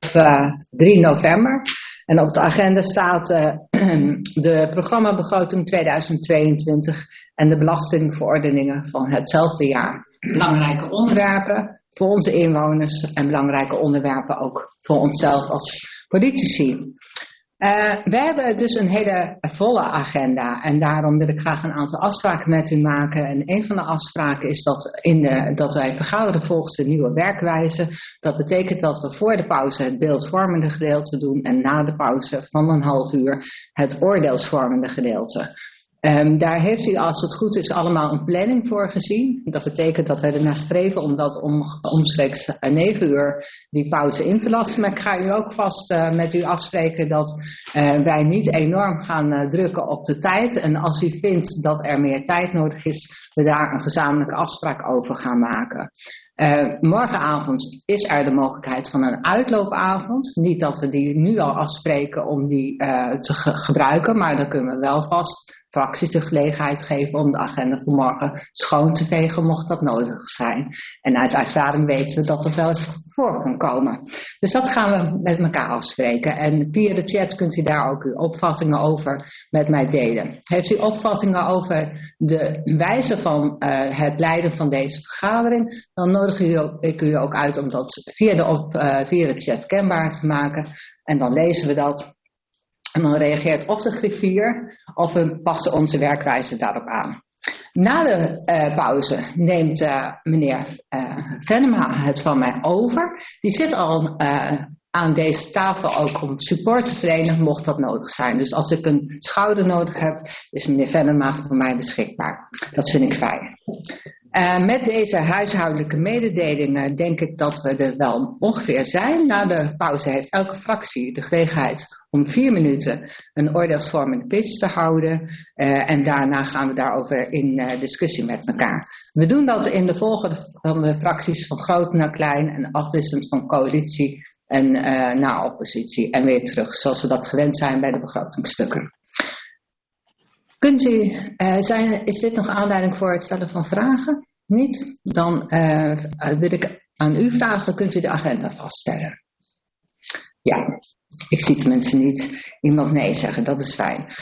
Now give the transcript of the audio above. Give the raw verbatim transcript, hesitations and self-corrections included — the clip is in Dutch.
uh, drie november. En op de agenda staat uh, de programmabegroting tweeduizend tweeëntwintig en de belastingverordeningen van hetzelfde jaar. Belangrijke onderwerpen voor onze inwoners en belangrijke onderwerpen ook voor onszelf als politici. Uh, we hebben dus een hele volle agenda en daarom wil ik graag een aantal afspraken met u maken. En een van de afspraken is dat, in de, dat wij vergaderen volgens de nieuwe werkwijze. Dat betekent dat we voor de pauze het beeldvormende gedeelte doen en na de pauze van een half uur het oordeelsvormende gedeelte. Um, daar heeft u, als het goed is, allemaal een planning voor gezien. Dat betekent dat wij ernaar streven om dat om, omstreeks negen uur die pauze in te lassen. Maar ik ga u ook vast uh, met u afspreken dat uh, wij niet enorm gaan uh, drukken op de tijd. En als u vindt dat er meer tijd nodig is, we daar een gezamenlijke afspraak over gaan maken. Uh, morgenavond is er de mogelijkheid van een uitloopavond. Niet dat we die nu al afspreken om die uh, te ge- gebruiken, maar dan kunnen we wel vast fracties de gelegenheid geven om de agenda voor morgen schoon te vegen, mocht dat nodig zijn. En uit ervaring weten we dat dat wel eens voor kan komen. Dus dat gaan we met elkaar afspreken. En via de chat kunt u daar ook uw opvattingen over met mij delen. Heeft u opvattingen over de wijze van uh, het leiden van deze vergadering, dan nodig ik u ook uit om dat via de, op, uh, via de chat kenbaar te maken. En dan lezen we dat. En dan reageert of de griffier of we passen onze werkwijze daarop aan. Na de uh, pauze neemt uh, meneer uh, Venema het van mij over. Die zit al uh, aan deze tafel ook om support te verlenen, mocht dat nodig zijn. Dus als ik een schouder nodig heb, is meneer Venema voor mij beschikbaar. Dat vind ik fijn. Uh, met deze huishoudelijke mededelingen denk ik dat we er wel ongeveer zijn. Na de pauze heeft elke fractie de gelegenheid om vier minuten een oordeelsvormende pitch te houden. Uh, en daarna gaan we daarover in uh, discussie met elkaar. We doen dat in de volgorde van de fracties van groot naar klein en afwisselend van coalitie en uh, naar oppositie. En weer terug, zoals we dat gewend zijn bij de begrotingsstukken. Kunt u, uh, zijn, is dit nog aanleiding voor het stellen van vragen? Niet? Dan uh, wil ik aan u vragen, kunt u de agenda vaststellen? Ja, ik zie de mensen niet. Iemand nee zeggen, dat is fijn.